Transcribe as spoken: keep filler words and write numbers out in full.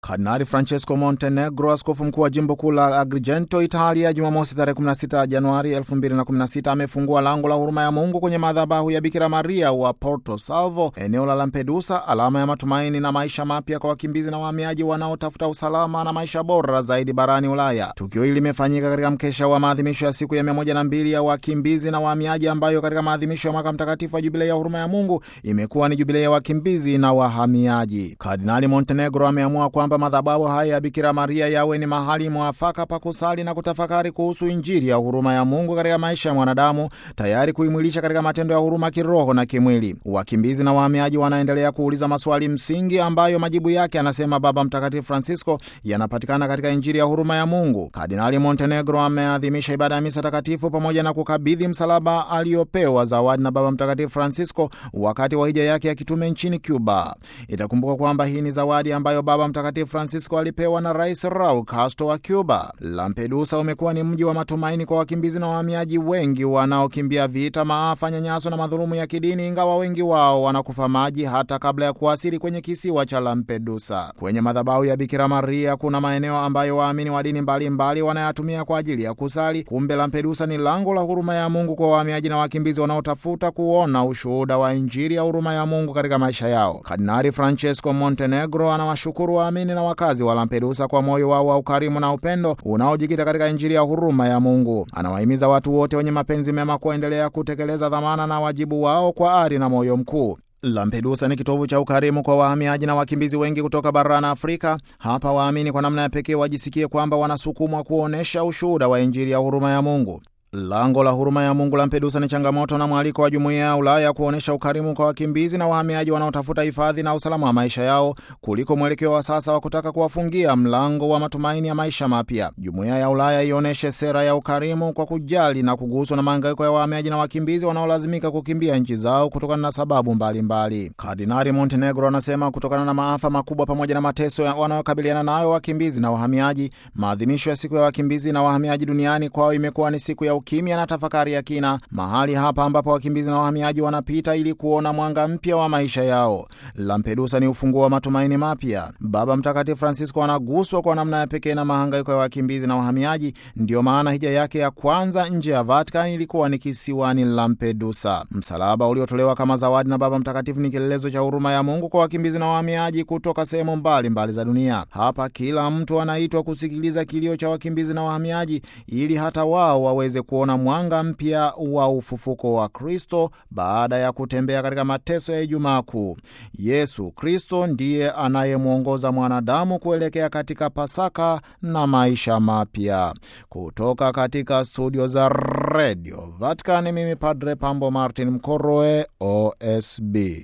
Kardinali Francesco Montenegro, askofu mkuu wa jimbo kuu la Agrigento, Italia, Jumamosi tarehe kumi na sita Januari elfu mbili na kumi na sita amefungua lango la huruma ya Mungu kwenye madhabahu ya Bikira Maria wa Porto Salvo, eneo la Lampedusa, alama ya matumaini na maisha mapya kwa wakimbizi na wahamiaji wanaotafuta usalama na maisha bora zaidi barani Ulaya. Tukio hili limefanyika katika mkesha wa maadhimisho ya siku ya mia moja na mbili ya wakimbizi na wahamiaji, ambayo katika maadhimisho ya mwaka mtakatifu wa jubilei ya huruma ya Mungu imekuwa ni jubilei ya wakimbizi na wahamiaji. Kardinali Montenegro ameamua kwamba madhabahu haya ya Bikira Maria yawe ni mahali mwafaka pa kusali na kutafakari kuhusu Injili ya huruma ya Mungu katika maisha ya mwanadamu, tayari kuimwilisha katika matendo ya huruma kiroho na kimwili. Wakimbizi na wahamiaji wanaendelea kuuliza maswali msingi ambayo majibu yake, anasema Baba Mtakatifu Francisco, yanapatikana katika Injili ya huruma ya Mungu. Kardinali Montenegro ameadhimisha ibada ya misa takatifu pamoja na kukabidhi msalaba aliopewa zawadi na Baba Mtakatifu Francisco wakati wa hija yake ya kitume nchini Cuba. Itakumbuka kwamba hii ni zawadi ambayo Baba Mtakatifu Francisco alipewa na Rais Raul Castro wa Cuba. Lampedusa umekuwa ni mji wa matumaini kwa wakimbizi na wahamiaji wengi wanaokimbia vita, maafa, nyanyaso na madhulumu ya kidini, ingawa wengi wao wanakufa maji hata kabla ya kuwasili kwenye kisiwa cha Lampedusa. Kwenye madhabahu ya Bikira Maria kuna maeneo ambayo waamini wa dini mbalimbali wanayatumia kwa ajili ya kusali. Kumbe Lampedusa ni lango la huruma ya Mungu kwa wahamiaji na wakimbizi wanaotafuta kuona ushuhuda wa Injili ya huruma ya Mungu katika maisha yao. Kardinali Francesco Montenegro anawashukuru waamini na wakazi wa Lampedusa kwa moyo wao wa ukarimu na upendo unaojikita katika Injili ya huruma ya Mungu. Anawahimiza watu wote wenye mapenzi mema kuendelea kutekeleza dhamana na wajibu wao kwa ari na moyo mkuu. Lampedusa ni kitovu cha ukarimu kwa wahamiaji na wakimbizi wengi kutoka barani Afrika. Hapa waamini kwa namna ya pekee wajisikie kwamba wanasukumwa kuonesha ushuhuda wa Injili ya huruma ya Mungu. Lango la huruma ya Mungu Lampedusa ni changamoto na mwaliko wa Jumuiya ya Ulaya kuonesha ukarimu kwa wakimbizi na wahamiaji wanaotafuta hifadhi na usalama wa maisha yao, kuliko mwelekeo wa sasa wa kutaka kuwafungia mlango wa matumaini ya maisha mapya. Jumuiya ya Ulaya ioneshe sera ya ukarimu kwa kujali na kuguswa na mahangaiko ya wahamiaji na wakimbizi wanaolazimika kukimbia nchi zao kutokana na sababu mbalimbali. Kardinali Montenegro anasema kutokana na maafa makubwa pamoja na mateso wanayokabiliana nayo wakimbizi na wahamiaji, maadhimisho ya siku ya wakimbizi na wahamiaji duniani kwao imekuwa ni siku ya ukimya na tafakari ya kina, mahali hapa ambapo wakimbizi na wahamiaji wanapita ili kuona mwanga mpya wa maisha yao. Lampedusa ni ufunguo wa matumaini mapya. Baba Mtakatifu Francisco anaguswa kwa namna ya pekee na mahangaiko ya wakimbizi na wahamiaji. Ndio maana hija yake ya kwanza nje ya Vatican ilikuwa ni kisiwani Lampedusa. Msalaba uliotolewa kama zawadi na Baba Mtakatifu ni kielelezo cha huruma ya Mungu kwa wakimbizi na wahamiaji kutoka sehemu mbalimbali za dunia. Hapa kila mtu anaitwa kusikiliza kilio cha wakimbizi na wahamiaji ili hata wao waweze kuona mwanga mpya wa ufufuko wa Kristo baada ya kutembea katika mateso ya Ijumaa Kuu. Yesu Kristo ndiye anayemwongoza mwanadamu kuelekea katika Pasaka na maisha mapya. Kutoka katika studio za Radio Vatican, mimi Padre Pambo Martin Mkoroe, O S B.